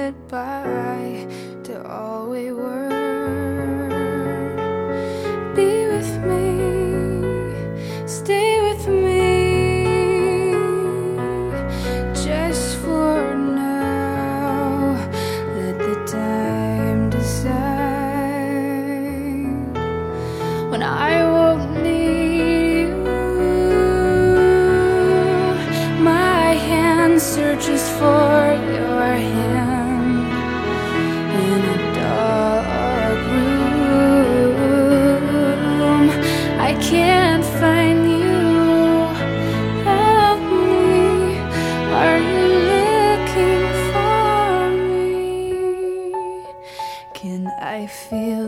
goodbye to all we were. Be with me, stay with me, just for now. Let the time decide when I won't need you. My hand searches for your hand in a dark room. I can't find you. Help me. Are you looking for me? Can I feel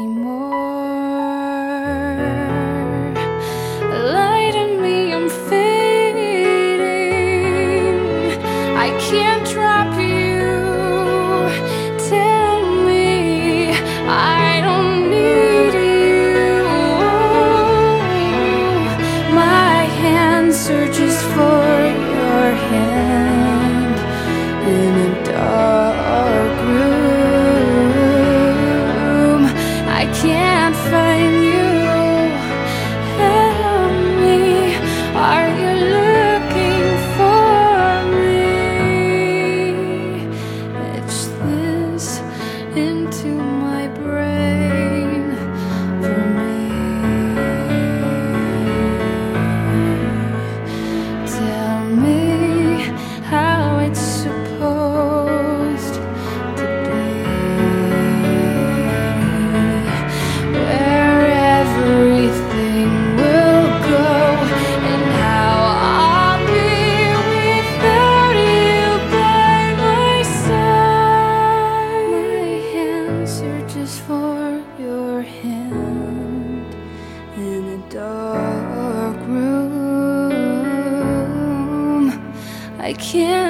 anymore? Lie to me, I'm fading. I can't drop you. Tell me I don't need you. My hand searches for your hand in a dark room. I can't find you. Help me. Are you looking for me? Etch this into my brain for me. Tell me how it's supposed to be, where everything will go, and how I'll be without you by my side. My hand searches for your hand in a dark room. I can't